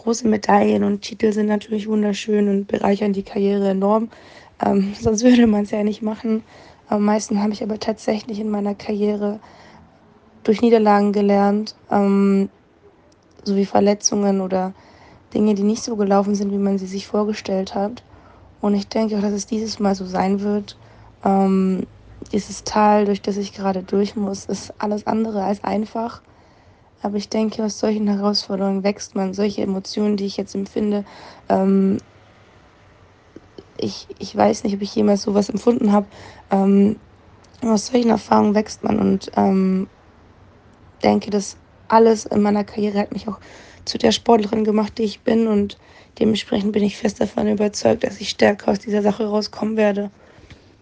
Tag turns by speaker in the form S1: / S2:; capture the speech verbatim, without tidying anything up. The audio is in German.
S1: große Medaillen und Titel sind natürlich wunderschön und bereichern die Karriere enorm. Ähm, sonst würde man es ja nicht machen. Am meisten habe ich aber tatsächlich in meiner Karriere durch Niederlagen gelernt, ähm, sowie Verletzungen oder Dinge, die nicht so gelaufen sind, wie man sie sich vorgestellt hat. Und ich denke auch, dass es dieses Mal so sein wird. Ähm, Dieses Tal, durch das ich gerade durch muss, ist alles andere als einfach. Aber ich denke, aus solchen Herausforderungen wächst man. Solche Emotionen, die ich jetzt empfinde, ähm, ich, ich weiß nicht, ob ich jemals sowas empfunden habe. Ähm, aus solchen Erfahrungen wächst man und ähm, denke, dass alles in meiner Karriere hat mich auch zu der Sportlerin gemacht, die ich bin. Und dementsprechend bin ich fest davon überzeugt, dass ich stärker aus dieser Sache rauskommen werde.